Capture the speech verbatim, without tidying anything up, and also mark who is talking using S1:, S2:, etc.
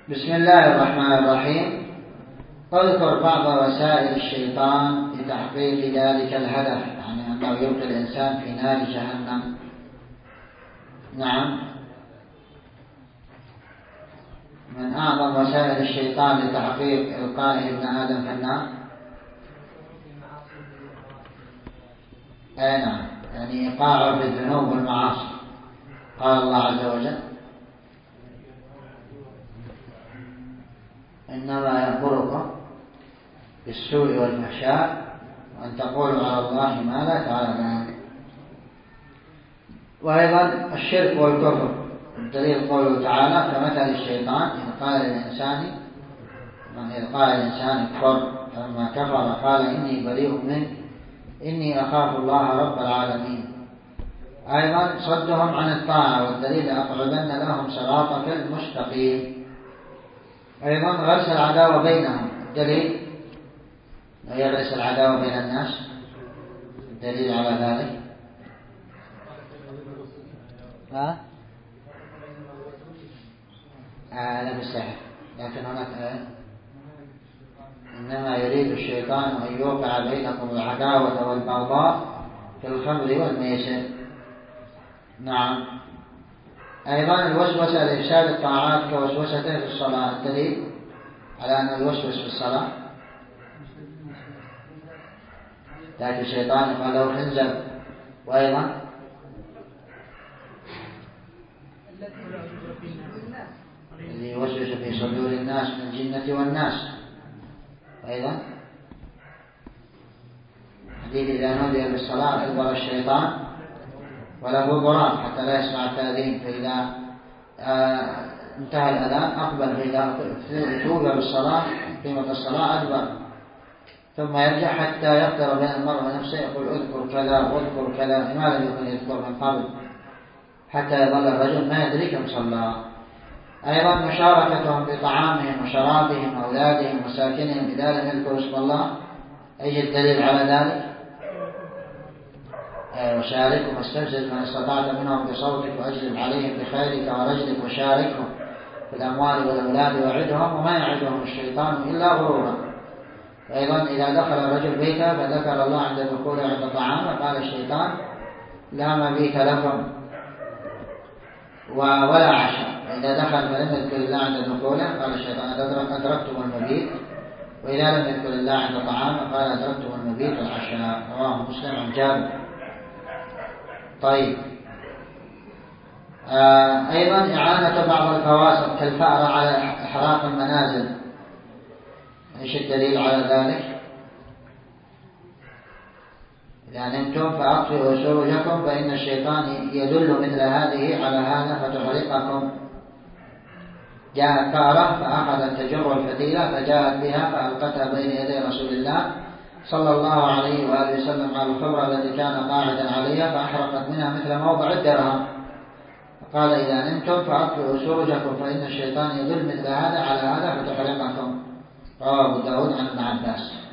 S1: بسم الله الرحمن الرحيم. اذكر بعض وسائل الشيطان لتحقيق ذلك الهدف، يعني أنه يلقي الإنسان في نار جهنم. نعم، من أعظم وسائل الشيطان لتحقيق إلقائه ابن آدم في النار أي نعم، يعني إيقاعه في الذنوب والمعاصي. قال الله عز وجل: إنما يأمركم بالسوء والفحشاء وأن تقولوا على الله ما لا تعلمون. وأيضا الشرك والكفر، الدليل قوله تعالى: كمثل الشيطان إذ قال الإنسان إذ قال الإنسان اكفر فلما كفر قال إني بريء منك إني أخاف الله رب العالمين. أيضا صدهم عن الطاعة، والدليل: أقعدن لهم صراطك المستقيم. أيضا غرس العداوة بينهم، الدليل: يغرس العداوة بين الناس، الدليل على ذلك: ها؟ آه لا بالسحر، لكن هناك آه إنما يريد الشيطان أن يوقع بينكم العداوة والبغضاء في الخمر والميسر. نعم. أيضا الوسوسة لإفساد الطاعات كوسوسته في الصلاة، الدليل على أنه يوسوس في الصلاة: لكن الشيطان يقال له خنزب. وأيضا الذي يوسوس في صدور الناس من الجنة والناس. أيضا حديث: إذا نودي بالصلاة أدبر الشيطان وله ضراب حتى لا يسمع التأذين، فإذا آه انتهى الأذان أقبل، فإذا توجب بالصلاة قيمة الصلاة أدبر، ثم يرجع حتى يقدر بين المرء ونفسه، يقول: اذكر كذا واذكر كذا، لماذا يكون يذكر من قبل، حتى يظل الرجل ما يدري كم صلى. أيضا مشاركتهم بطعامهم وشرابهم وأولادهم وساكنهم إذا لم يذكروا اسم الله. أي الدليل على ذلك؟ وشاركهم واستفزز من استطعت منهم بصوتك وأجلب عليهم بخيرك ورجلك وشاركهم في الأموال والأولاد وعدهم وما يعدهم الشيطان إلا غرورا. أيضا إذا دخل الرجل بيته فذكر الله عند دخوله عند طعامه قال الشيطان: لا مبيت لكم ولا عشاء. إذا دخل فلم يذكر الله عند دخوله قال الشيطان: أدركتم المبيت. وإذا لم يذكر الله عند طعامه قال: أدركتم المبيت والعشاء. رواه مسلم عن جابر. طيب. آه أيضا إعانة بعض الفواسق كالفأرة على إحراق المنازل. إيش الدليل على ذلك؟ إذا نمتم فأطفئوا سروجكم فإن الشيطان يدل مثل هذه على هذا فتحرقكم. جاءت فأرة فأخذت تجر الفتيلة فجاءت بها فألقتها بين يدي رسول الله صلى الله عليه وآله وسلم على الخبرة التي كان قاعدا عليها فأحرقت منها مثل موضع الدرهم. فقال: إذا نمتم فأطفئوا سروجكم فإن الشيطان يدل مثل هذا على هذا فتحرقكم. رواه أبو داود عن ابن عباس.